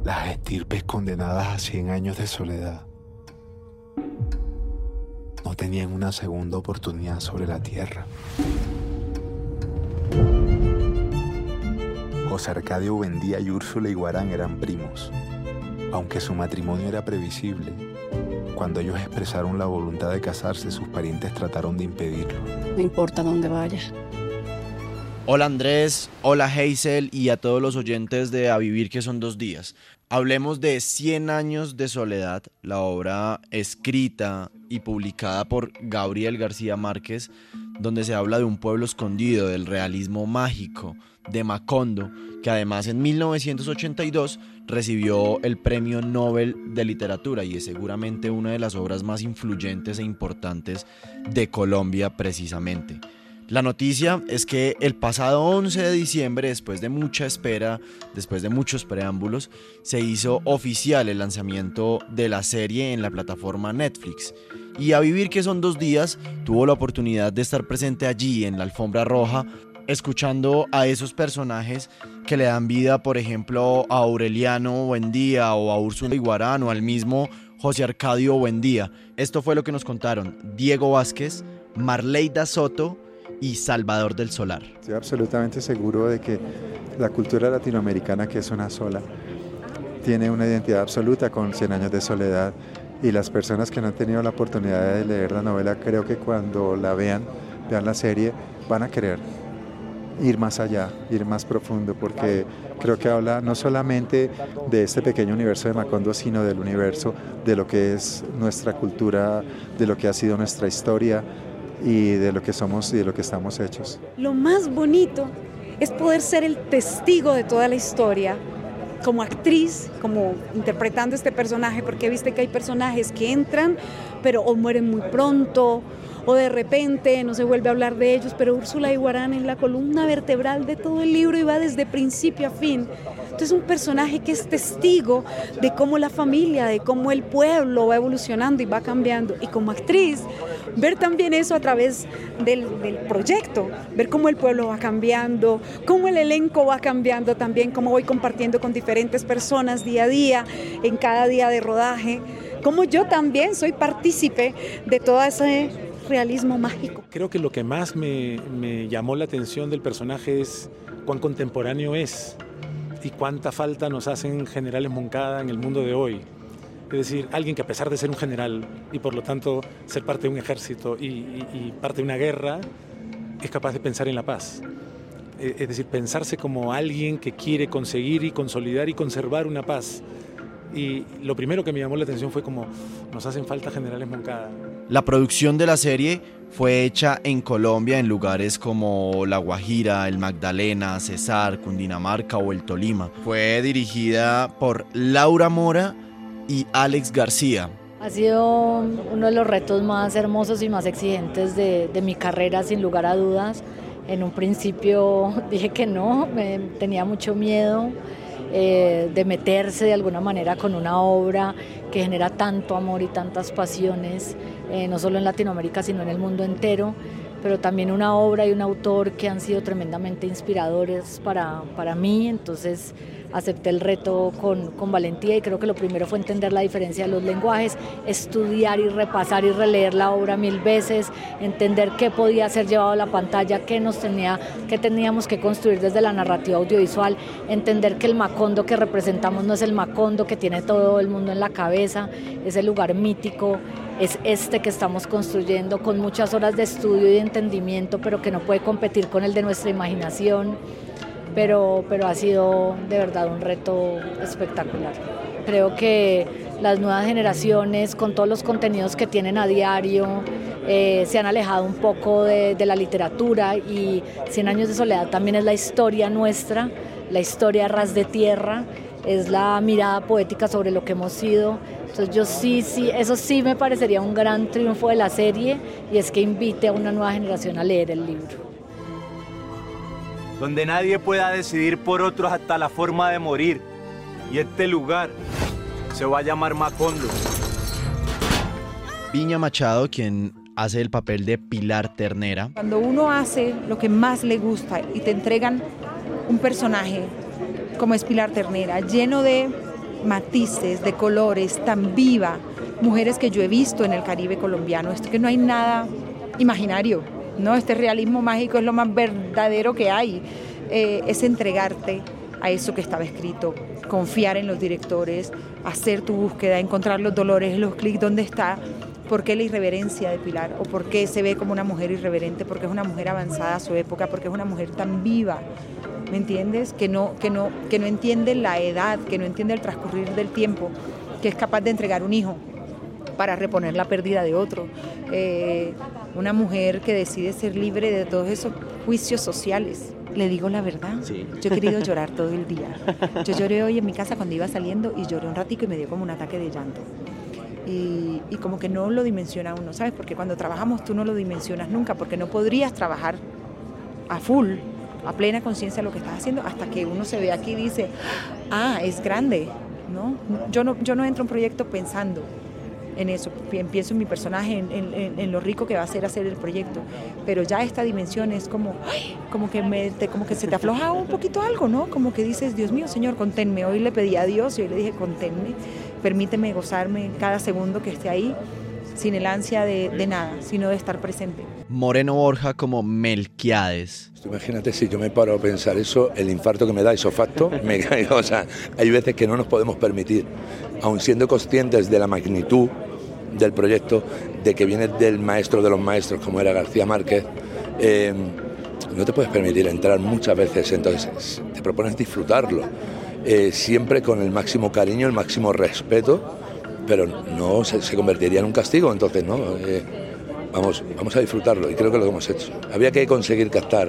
las estirpes condenadas a 100 años de soledad no tenían una segunda oportunidad sobre la tierra. José Arcadio Buendía y Úrsula Iguarán eran primos, aunque su matrimonio era previsible. Cuando ellos expresaron la voluntad de casarse, sus parientes trataron de impedirlo. No importa dónde vayas. Hola Andrés, hola Hazel y a todos los oyentes de A Vivir que son 2 días. Hablemos de 100 años de soledad, la obra escrita y publicada por Gabriel García Márquez, donde se habla de un pueblo escondido, del realismo mágico, de Macondo, que además en 1982 recibió el Premio Nobel de Literatura y es seguramente una de las obras más influyentes e importantes de Colombia precisamente. La noticia es que el pasado 11 de diciembre, después de mucha espera, después de muchos preámbulos, se hizo oficial el lanzamiento de la serie en la plataforma Netflix. Y A Vivir que son 2 días tuvo la oportunidad de estar presente allí en la alfombra roja, escuchando a esos personajes que le dan vida, por ejemplo, a Aureliano Buendía o a Úrsula Iguarán o al mismo José Arcadio Buendía. Esto fue lo que nos contaron Diego Vázquez, Marleida Soto y Salvador del Solar. Estoy absolutamente seguro de que la cultura latinoamericana, que es una sola, tiene una identidad absoluta con 100 años de soledad, y las personas que no han tenido la oportunidad de leer la novela, creo que cuando la vean la serie, van a querer ir más allá, ir más profundo, porque creo que habla no solamente de este pequeño universo de Macondo, sino del universo, de lo que es nuestra cultura, de lo que ha sido nuestra historia, y de lo que somos y de lo que estamos hechos. Lo más bonito es poder ser el testigo de toda la historia, como actriz, como interpretando este personaje, porque viste que hay personajes que entran, pero o mueren muy pronto, o de repente no se vuelve a hablar de ellos, pero Úrsula Iguarán es la columna vertebral de todo el libro y va desde principio a fin. Entonces es un personaje que es testigo de cómo la familia, de cómo el pueblo va evolucionando y va cambiando. Y como actriz, ver también eso a través del proyecto, ver cómo el pueblo va cambiando, cómo el elenco va cambiando también, cómo voy compartiendo con diferentes personas día a día, en cada día de rodaje, cómo yo también soy partícipe de todo ese realismo mágico. Creo que lo que más me llamó la atención del personaje es cuán contemporáneo es y cuánta falta nos hacen generales Moncada en el mundo de hoy. Es decir, alguien que a pesar de ser un general y por lo tanto ser parte de un ejército y parte de una guerra, es capaz de pensar en la paz. Es decir, pensarse como alguien que quiere conseguir y consolidar y conservar una paz. Y lo primero que me llamó la atención fue como nos hacen falta generales Moncada. La producción de la serie fue hecha en Colombia en lugares como La Guajira, el Magdalena, Cesar, Cundinamarca o el Tolima. Fue dirigida por Laura Mora y Alex García. Ha sido uno de los retos más hermosos y más exigentes de mi carrera, sin lugar a dudas. En un principio dije que no, tenía mucho miedo de meterse de alguna manera con una obra que genera tanto amor y tantas pasiones, no solo en Latinoamérica sino en el mundo entero, pero también una obra y un autor que han sido tremendamente inspiradores para mí. Entonces acepté el reto con valentía y creo que lo primero fue entender la diferencia de los lenguajes, estudiar y repasar y releer la obra 1000 veces, entender qué podía ser llevado a la pantalla, qué teníamos que construir desde la narrativa audiovisual, entender que el Macondo que representamos no es el Macondo que tiene todo el mundo en la cabeza, es el lugar mítico, es este que estamos construyendo con muchas horas de estudio y de entendimiento, pero que no puede competir con el de nuestra imaginación. Pero ha sido de verdad un reto espectacular. Creo que las nuevas generaciones, con todos los contenidos que tienen a diario, se han alejado un poco de la literatura, y 100 años de soledad también es la historia nuestra, la historia a ras de tierra, es la mirada poética sobre lo que hemos sido. Entonces yo sí, eso sí me parecería un gran triunfo de la serie, y es que invite a una nueva generación a leer el libro. Donde nadie pueda decidir por otros hasta la forma de morir. Y este lugar se va a llamar Macondo. Viña Machado, quien hace el papel de Pilar Ternera. Cuando uno hace lo que más le gusta y te entregan un personaje como es Pilar Ternera, lleno de matices, de colores, tan viva, mujeres que yo he visto en el Caribe colombiano. Esto que no hay nada imaginario, ¿no? Este realismo mágico es lo más verdadero que hay, es entregarte a eso que estaba escrito, confiar en los directores, hacer tu búsqueda, encontrar los dolores, los clics, dónde está, por qué la irreverencia de Pilar, o por qué se ve como una mujer irreverente, porque es una mujer avanzada a su época, porque es una mujer tan viva, ¿me entiendes? Que no entiende la edad, que no entiende el transcurrir del tiempo, que es capaz de entregar un hijo para reponer la pérdida de otro. Una mujer que decide ser libre de todos esos juicios sociales. Le digo la verdad, sí. Yo he querido llorar todo el día. Yo lloré hoy en mi casa cuando iba saliendo y lloré un ratico y me dio como un ataque de llanto. Y como que no lo dimensiona uno, ¿sabes? Porque cuando trabajamos tú no lo dimensionas nunca, porque no podrías trabajar a full, a plena conciencia lo que estás haciendo, hasta que uno se ve aquí y dice, es grande, ¿no? Yo no entro a un proyecto pensando en eso, pienso en mi personaje, en lo rico que va a ser hacer el proyecto, pero ya esta dimensión es como que se te afloja un poquito algo, ¿no? Como que dices, Dios mío, Señor, conténme. Hoy le pedí a Dios y hoy le dije, conténme, permíteme gozarme cada segundo que esté ahí, sin el ansia de nada, sino de estar presente. Moreno Borja como Melquiades. Imagínate si yo me paro a pensar eso, el infarto que me da isofacto, me caigo. O sea, hay veces que no nos podemos permitir, aun siendo conscientes de la magnitud del proyecto, de que viene del maestro de los maestros, como era García Márquez, no te puedes permitir entrar muchas veces, entonces te propones disfrutarlo, siempre con el máximo cariño, el máximo respeto, pero no se convertiría en un castigo, entonces no, vamos a disfrutarlo y creo que lo hemos hecho. Había que conseguir captar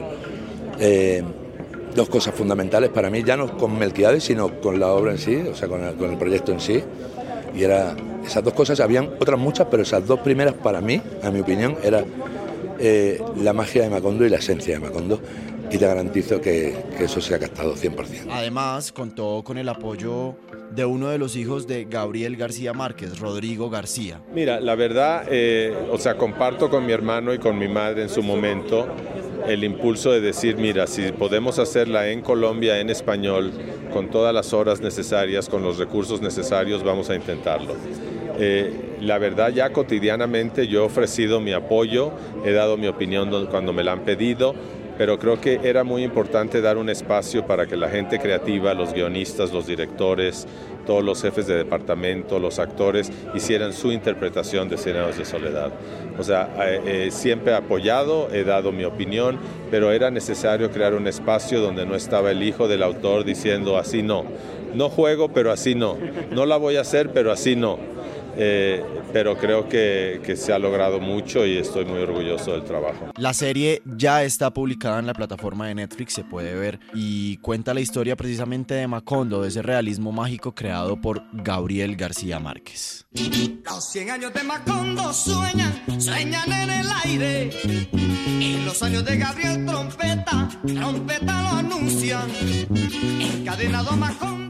dos cosas fundamentales para mí, ya no con Melquiades, sino con la obra en sí, o sea, con el proyecto en sí, y era esas dos cosas, habían otras muchas, pero esas dos primeras para mí, a mi opinión, era la magia de Macondo y la esencia de Macondo, y te garantizo que eso se ha captado 100%. Además, contó con el apoyo de uno de los hijos de Gabriel García Márquez, Rodrigo García. Mira, la verdad, comparto con mi hermano y con mi madre en su momento el impulso de decir, mira, si podemos hacerla en Colombia, en español, con todas las horas necesarias, con los recursos necesarios, vamos a intentarlo. La verdad, ya cotidianamente yo he ofrecido mi apoyo, he dado mi opinión cuando me la han pedido, pero creo que era muy importante dar un espacio para que la gente creativa, los guionistas, los directores, todos los jefes de departamento, los actores, hicieran su interpretación de 100 años de soledad. O sea, siempre he apoyado, he dado mi opinión, pero era necesario crear un espacio donde no estaba el hijo del autor diciendo así no. No juego, pero así no. No la voy a hacer, pero así no. Pero creo que se ha logrado mucho y estoy muy orgulloso del trabajo. La serie ya está publicada en la plataforma de Netflix, se puede ver, y cuenta la historia precisamente de Macondo, de ese realismo mágico creado por Gabriel García Márquez. Los 100 años de Macondo sueñan en el aire, y los años de Gabriel trompeta lo anuncian, encadenado a Macondo.